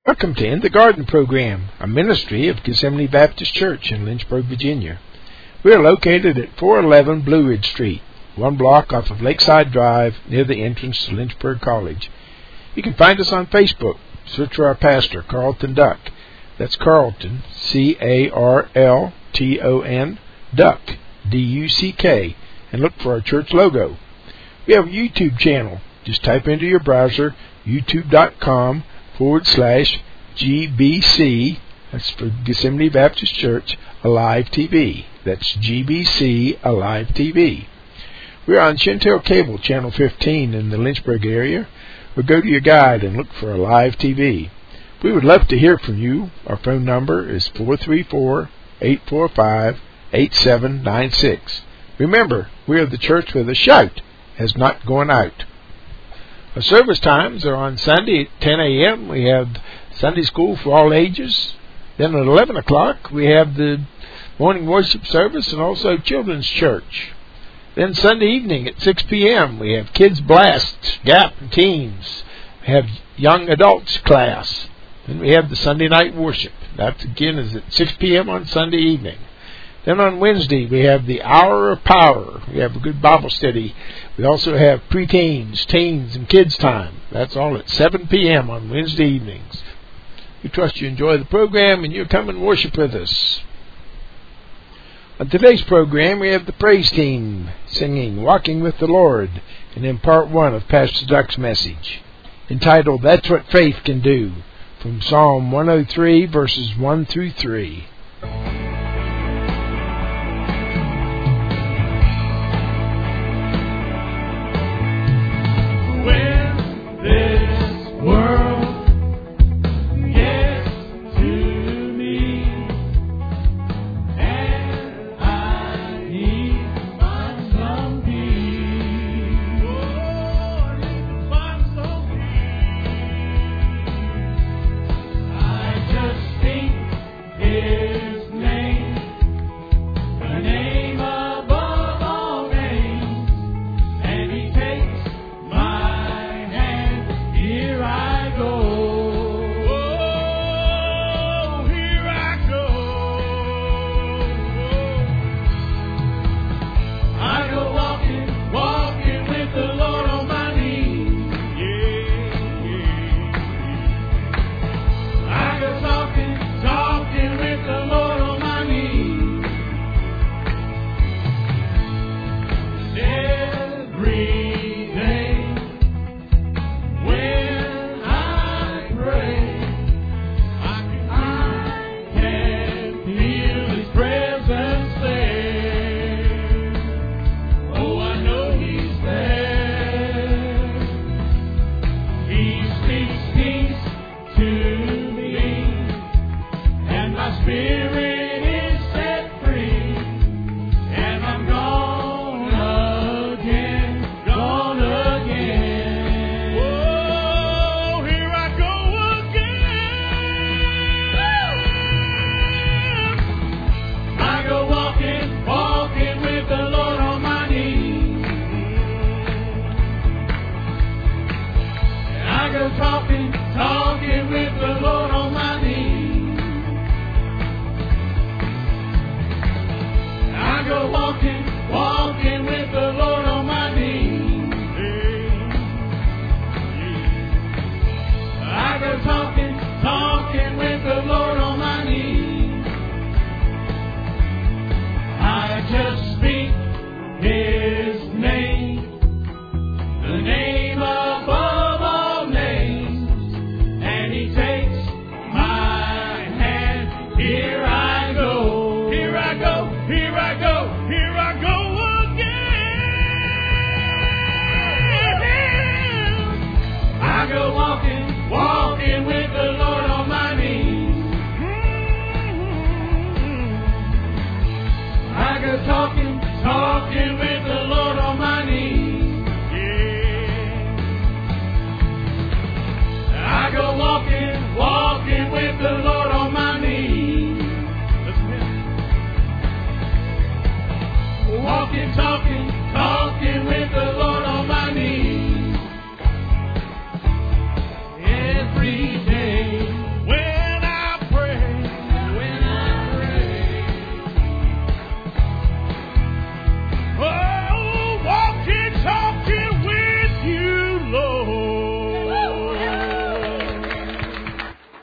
Welcome to In the Garden Program, a ministry of Gethsemane Baptist Church in Lynchburg, Virginia. We are located at 411 Blue Ridge Street, one block off of Lakeside Drive near the entrance to Lynchburg College. You can find us on Facebook. Search for our pastor, Carlton Duck. That's Carlton, C-A-R-L-T-O-N, Duck, D-U-C-K, and look for our church logo. We have a YouTube channel. Just type into your browser youtube.com/GBC, that's for Gethsemane Baptist Church, Alive TV. That's GBC Alive TV. We're on Chantel Cable, Channel 15 in the Lynchburg area, or go to your guide and look for Alive TV. We would love to hear from you. Our phone number is 434-845-8796. Remember, we are the church where the shout has not gone out. Our service times are on Sunday at 10 a.m. We have Sunday school for all ages. Then at 11 o'clock, we have the morning worship service and also children's church. Then Sunday evening at 6 p.m., we have Kids Blast, Gap, and Teens. We have Young Adults class. Then we have the Sunday night worship. That, again, is at 6 p.m. on Sunday evening. Then on Wednesday, we have the Hour of Power. We have a good Bible study. We also have preteens, teens, and kids time. That's all at 7 p.m. on Wednesday evenings. We trust you enjoy the program and you'll come and worship with us. On today's program, we have the praise team singing Walking with the Lord, and in part one of Pastor Duck's message, entitled That's What Faith Can Do, from Psalm 103, verses 1 through 3. Yeah.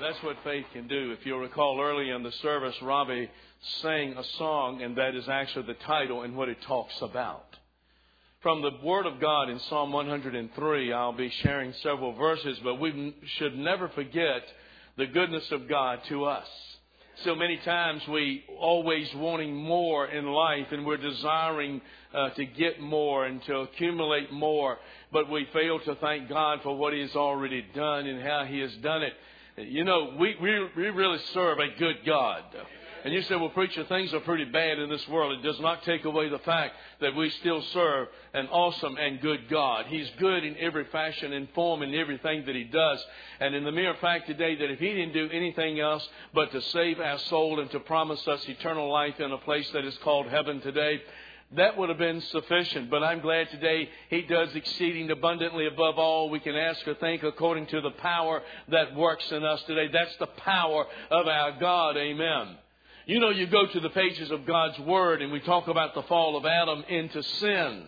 That's what faith can do. If you'll recall early in the service, Robbie sang a song, and that is actually the title and what it talks about. From the Word of God in Psalm 103, I'll be sharing several verses, but we should never forget the goodness of God to us. So many times we always wanting more in life, and we're desiring to get more and to accumulate more, but we fail to thank God for what He has already done and how He has done it. You know, we really serve a good God. And you say, well, preacher, things are pretty bad in this world. It does not take away the fact that we still serve an awesome and good God. He's good in every fashion and form in everything that He does. And in the mere fact today that if He didn't do anything else but to save our soul and to promise us eternal life in a place that is called heaven today, that would have been sufficient. But I'm glad today He does exceeding abundantly above all we can ask or think, according to the power that works in us today. That's the power of our God. Amen. You know, you go to the pages of God's Word and we talk about the fall of Adam into sin.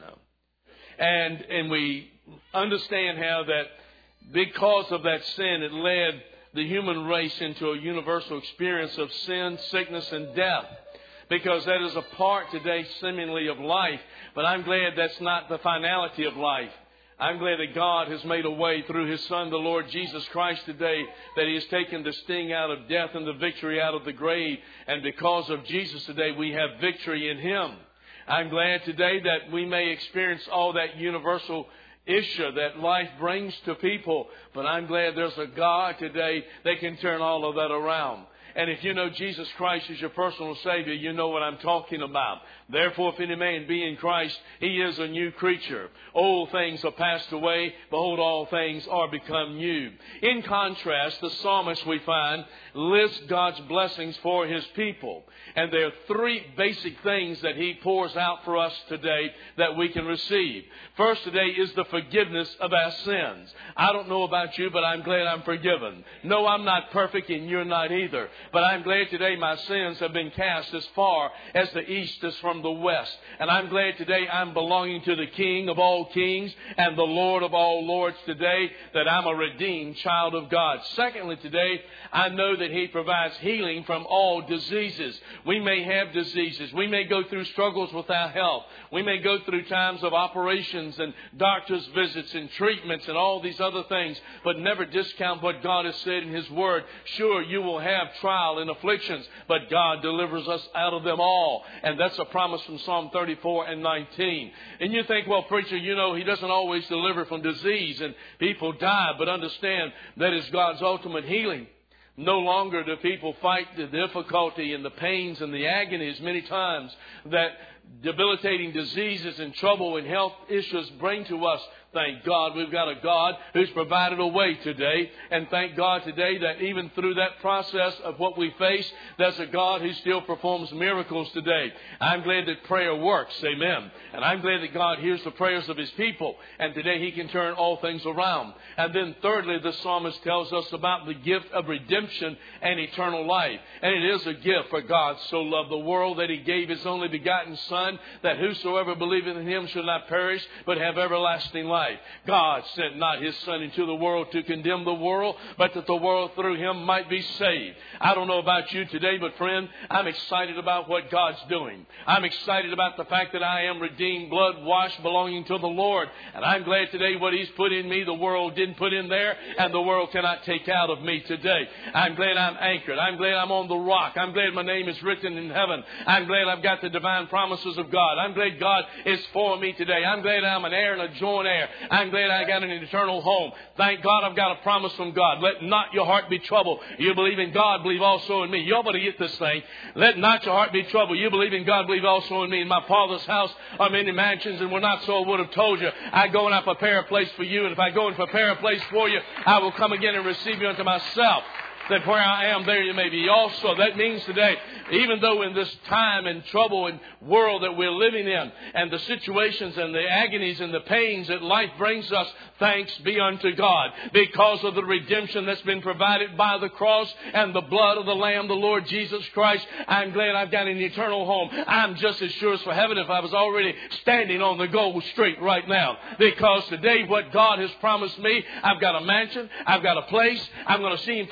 And we understand how that because of that sin, it led the human race into a universal experience of sin, sickness, and death. Because that is a part today seemingly of life. But I'm glad that's not the finality of life. I'm glad that God has made a way through His Son, the Lord Jesus Christ, today, that He has taken the sting out of death and the victory out of the grave. And because of Jesus today, we have victory in Him. I'm glad today that we may experience all that universal issue that life brings to people. But I'm glad there's a God today that can turn all of that around. And if you know Jesus Christ as your personal Savior, you know what I'm talking about. Therefore, if any man be in Christ, he is a new creature. Old things are passed away. Behold, all things are become new. In contrast, the psalmist, we find, lists God's blessings for His people. And there are three basic things that he pours out for us today that we can receive. First today is the forgiveness of our sins. I don't know about you, but I'm glad I'm forgiven. No, I'm not perfect, and you're not either. But I'm glad today my sins have been cast as far as the east is from the west. And I'm glad today I'm belonging to the King of all kings and the Lord of all lords today, that I'm a redeemed child of God. Secondly, today, I know that He provides healing from all diseases. We may have diseases. We may go through struggles with our health. We may go through times of operations and doctor's visits and treatments and all these other things, but never discount what God has said in His Word. Sure, you will have trial and afflictions, but God delivers us out of them all. And that's a promise from Psalm 34 and 19. And you think, well, preacher, you know, He doesn't always deliver from disease and people die, but understand that is God's ultimate healing. No longer do people fight the difficulty and the pains and the agonies many times that debilitating diseases and trouble and health issues bring to us. Thank God we've got a God who's provided a way today. And thank God today that even through that process of what we face, there's a God who still performs miracles today. I'm glad that prayer works. Amen. And I'm glad that God hears the prayers of His people. And today He can turn all things around. And then thirdly, the psalmist tells us about the gift of redemption and eternal life. And it is a gift, for God so loved the world that He gave His only begotten Son, that whosoever believeth in Him shall not perish, but have everlasting life. God sent not His Son into the world to condemn the world, but that the world through Him might be saved. I don't know about you today, but friend, I'm excited about what God's doing. I'm excited about the fact that I am redeemed, blood washed, belonging to the Lord. And I'm glad today what He's put in me, the world didn't put in there, and the world cannot take out of me today. I'm glad I'm anchored. I'm glad I'm on the rock. I'm glad my name is written in heaven. I'm glad I've got the divine promises of God. I'm glad God is for me today. I'm glad I'm an heir and a joint heir. I'm glad I got an eternal home. Thank God I've got a promise from God. Let not your heart be troubled. You believe in God, believe also in me. You ought to get this thing. Let not your heart be troubled. You believe in God, believe also in me. In my Father's house are many mansions, and we're not so I would have told you. I go and I prepare a place for you, and if I go and prepare a place for you, I will come again and receive you unto myself, that where I am, there you may be also. That means today, even though in this time and trouble and world that we're living in, and the situations and the agonies and the pains that life brings us, thanks be unto God, because of the redemption that's been provided by the cross and the blood of the Lamb, the Lord Jesus Christ. I'm glad I've got an eternal home. I'm just as sure as for heaven if I was already standing on the gold street right now. Because today what God has promised me, I've got a mansion, I've got a place, I'm going to see Him face to face.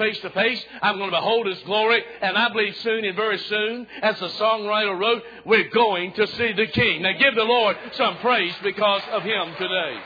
face. I'm going to behold His glory. And I believe soon and very soon, as the songwriter wrote, we're going to see the King. Now give the Lord some praise because of Him today.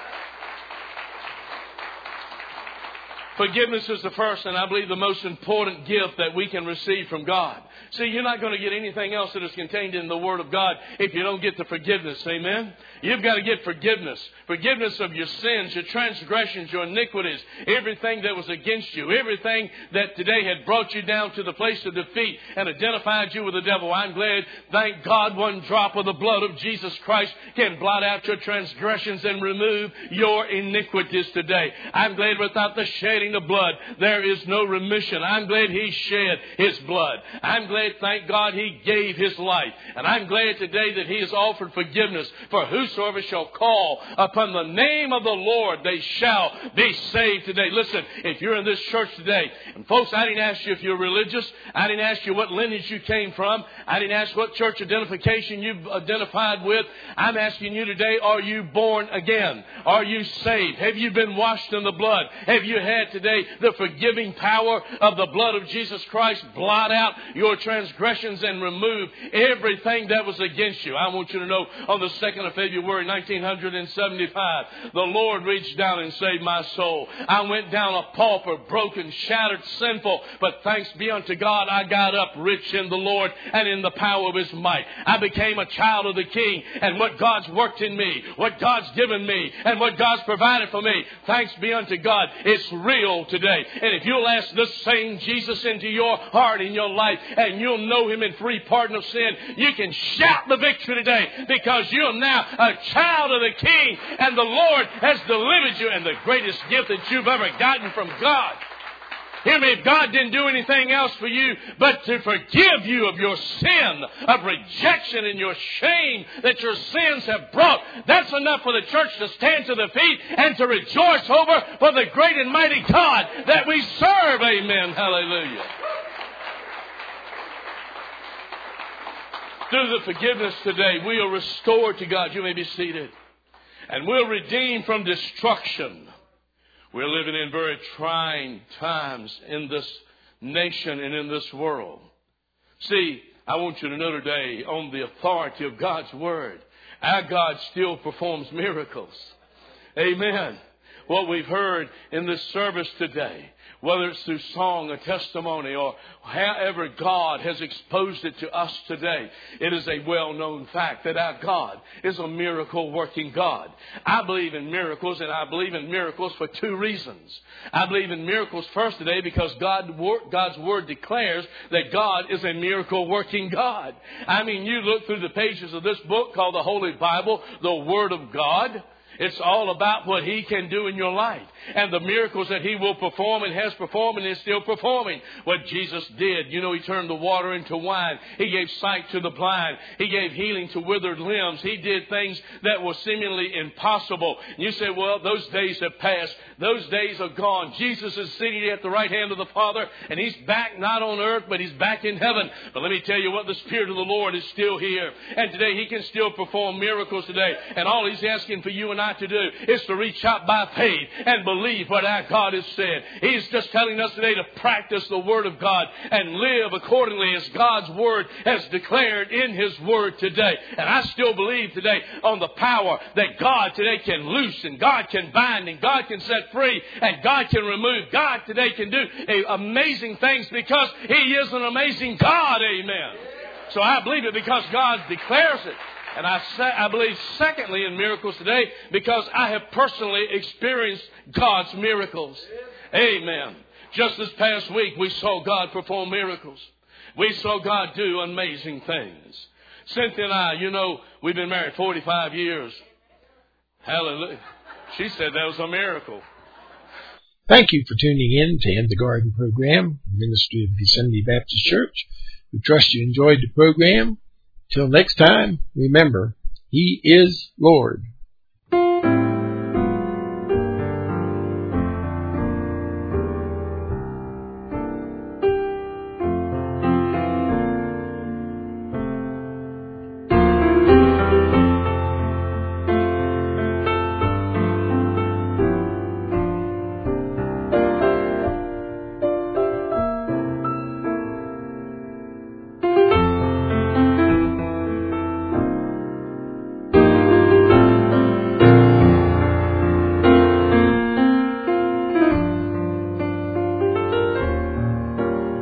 Forgiveness is the first and I believe the most important gift that we can receive from God. See, you're not going to get anything else that is contained in the Word of God if you don't get the forgiveness. Amen? You've got to get forgiveness. Forgiveness of your sins, your transgressions, your iniquities, everything that was against you, everything that today had brought you down to the place of defeat and identified you with the devil. I'm glad, thank God, one drop of the blood of Jesus Christ can blot out your transgressions and remove your iniquities today. I'm glad without the shedding of blood, there is no remission. I'm glad He shed His blood. I'm glad, thank God, He gave His life. And I'm glad today that He has offered forgiveness for whosoever shall call upon the name of the Lord, they shall be saved today. Listen, if you're in this church today, and folks, I didn't ask you if you're religious. I didn't ask you what lineage you came from. I didn't ask what church identification you've identified with. I'm asking you today, are you born again? Are you saved? Have you been washed in the blood? Have you had today the forgiving power of the blood of Jesus Christ blot out your transgressions and remove everything that was against you? I want you to know, on the 2nd of February 1975, the Lord reached down and saved my soul. I went down a pauper, broken, shattered, sinful, but thanks be unto God, I got up rich in the Lord and in the power of His might. I became a child of the King, and what God's worked in me, what God's given me, and what God's provided for me, thanks be unto God, it's real today. And if you'll ask this same Jesus into your heart, in your life, and you'll know Him in free pardon of sin, you can shout the victory today, because you're now a child of the King, and the Lord has delivered you, and the greatest gift that you've ever gotten from God. Hear me, if God didn't do anything else for you but to forgive you of your sin, of rejection and your shame that your sins have brought, that's enough for the church to stand to the feet and to rejoice over for the great and mighty God that we serve. Amen. Hallelujah. Through the forgiveness today, we are restored to God. You may be seated. And we're redeemed from destruction. We're living in very trying times in this nation and in this world. See, I want you to know today, on the authority of God's Word, our God still performs miracles. Amen. What we've heard in this service today, whether it's through song or testimony or however God has exposed it to us today, it is a well-known fact that our God is a miracle-working God. I believe in miracles, and I believe in miracles for two reasons. I believe in miracles first today because God's Word declares that God is a miracle-working God. I mean, you look through the pages of this book called the Holy Bible, the Word of God. It's all about what He can do in your life and the miracles that He will perform and has performed and is still performing. What Jesus did, you know, He turned the water into wine. He gave sight to the blind. He gave healing to withered limbs. He did things that were seemingly impossible. And you say, well, those days have passed. Those days are gone. Jesus is sitting at the right hand of the Father, and He's back not on earth, but He's back in heaven. But let me tell you what, the Spirit of the Lord is still here. And today He can still perform miracles today. And all He's asking for you and I to do is to reach out by faith and believe what our God has said. He's just telling us today to practice the Word of God and live accordingly as God's Word has declared in His Word today. And I still believe today on the power that God today can loose and God can bind and God can set free and God can remove. God today can do amazing things because He is an amazing God. Amen. So I believe it because God declares it. And I believe, secondly, in miracles today because I have personally experienced God's miracles. Amen. Just this past week, we saw God perform miracles. We saw God do amazing things. Cynthia and I, you know, we've been married 45 years. Hallelujah. She said that was a miracle. Thank you for tuning in to In the Garden program, Ministry of Yosemite Baptist Church. We trust you enjoyed the program. Till next time, remember, He is Lord.